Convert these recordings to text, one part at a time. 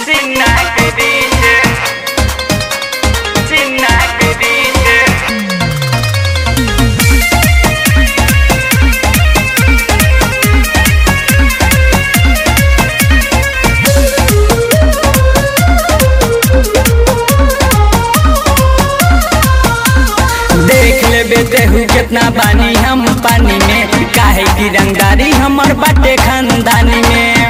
सीना के बीच, सीना के बीच। देख लेबे देहू कितना बानी हम पानी में, काहे की रंगदारी हमर बाटे खानदानी में।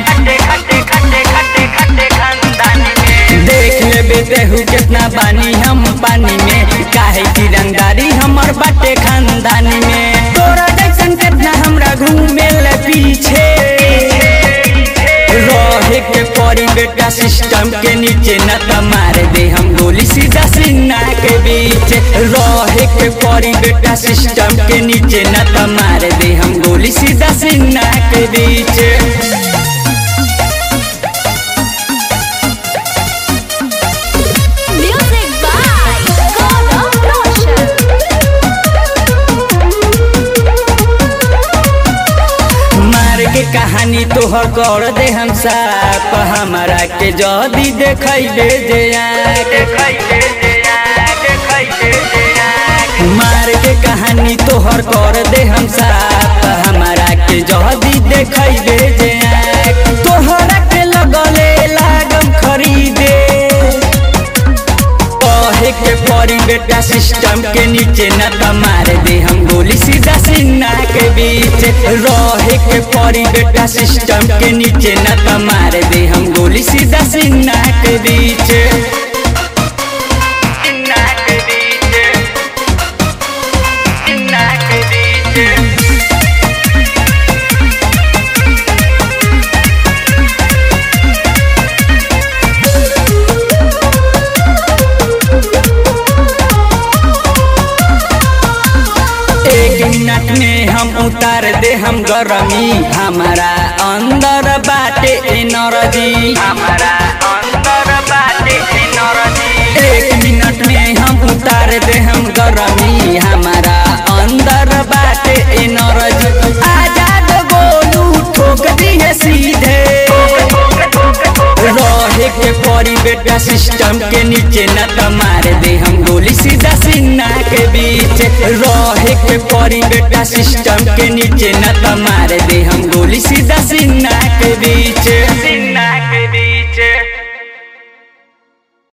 देख लेबे देहू कितना बानी हम पानी में, काहे की रंगदारी हमर बाटे खानदानी में। तोरा जैसन कितना हमरा घूमे ले पीछे, रहे के परी बेटा सिस्टम के नीचे, न त मार दे हम गोली सीधा सीना के बीच। रहे के परी बेटा सिस्टम के नीचे, न त मार दे हम गोली सीधा सीना के बीच। Music by Gaurav Roshan. मार के कहानी तोहर कर दे हम साप, हमारा के जदी देखैबे जे मार के कहानी तोहर कर दे हम साप, हमारा के जदी देखैबे जे तोहरा के लगले लागम खरीदे। कहे के परी बेटा सिस्टम के नीचे, न त मार दे हम गोली सीधा सीना के बीच। रहे के परी बेटा सिस्टम के नीचे, न त मार दे हम गोली सीधा सीना के बीच। सीना के बीच, सीना के बीच। एक मिनट में हम उतार दे हम गरमी, हमारा अंदर बाटे एनर्जी, हमारा अंदर बाटे एनर्जी। एक मिनट में हम उतार दे हम गरमी, हमारा अंदर बाटे एनर्जी। आजाद गोलू ठोक दिए सीधे, रहे के परी बेटा सिस्टम के नीचे, न त मार दे हम गोली सीधा सीना के बीच। रहे के परी बेटा सिस्टम के नीचे, न त मार दे हम गोली सीधा सीना के बीच। सीना के बीच।